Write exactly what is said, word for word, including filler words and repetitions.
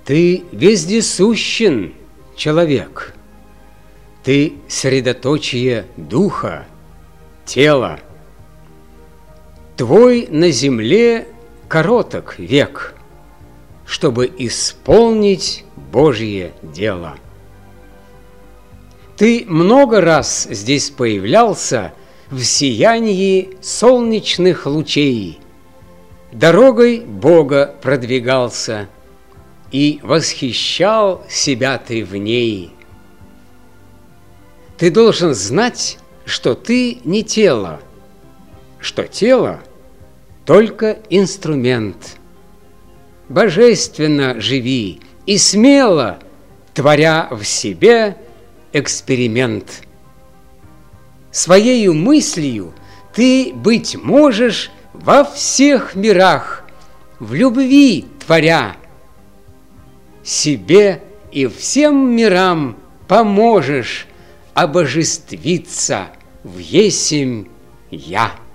Ты вездесущен, человек. Ты средоточие духа, тела. Твой на земле короток век, чтобы исполнить Божье дело. Ты много раз здесь появлялся в сиянии солнечных лучей, дорогой Бога продвигался, и восхищал себя ты в ней. Ты должен знать, что ты не тело, что тело – только инструмент. Божественно живи и смело, творя в себе эксперимент. Своею мыслью ты быть можешь во всех мирах, в любви творя. Себе и всем мирам поможешь обожествиться в есмь Я.